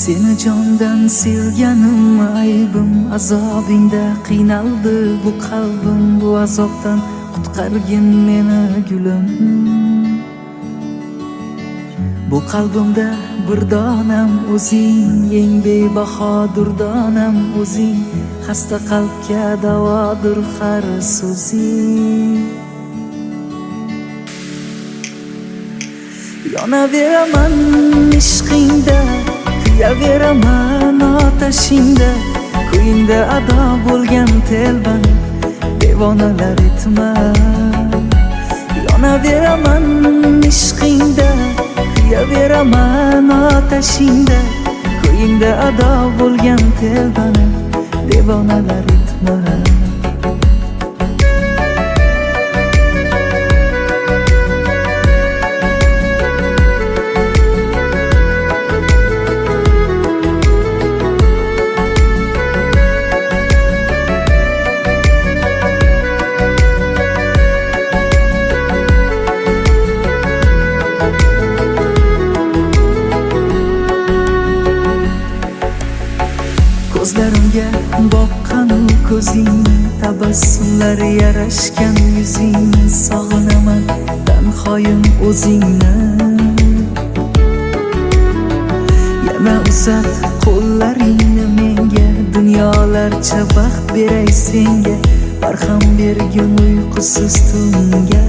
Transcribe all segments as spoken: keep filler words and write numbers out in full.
Seni jondan sevganim aybim, azobingda qiynaldi bu qalbim. Bu azobdan qutqargin meni gulim. Bu qalbimda bir donam o'zing, eng bebaho durdonam o'zing. Xasta qalbga davodir har so'zing. Yonaveraman ishqingda, kuyaveraman otashingda. Ko'yingda ado bo'lgan telban, devonalar etma. Yonaveraman ishqingda, kuyaveraman otashingda. Ko'yingda ado bo'lgan telban, devonalar etma. Ko'zlarimga boqqanu ko'zingni, tabassumlar yarashgan yuzingni. Sog'inaman tanhoyim o'zingni. Yana uzat qo'llaringni menga, dunyolarcha baxt beray senga. Barham bergin uyqusiz tunga.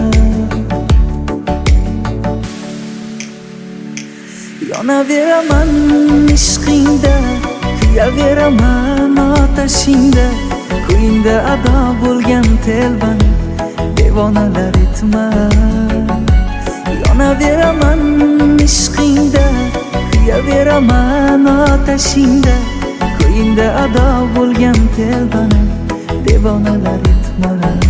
Yonaveraman ishqingda, kuyaveraman otashingda. Ko'yingda ado bo'lgan telban, devonalar etma. Yonaveraman ishqingda, kuyaveraman otashingda. Ko'yingda ado bo'lgan telban, devonalar etma.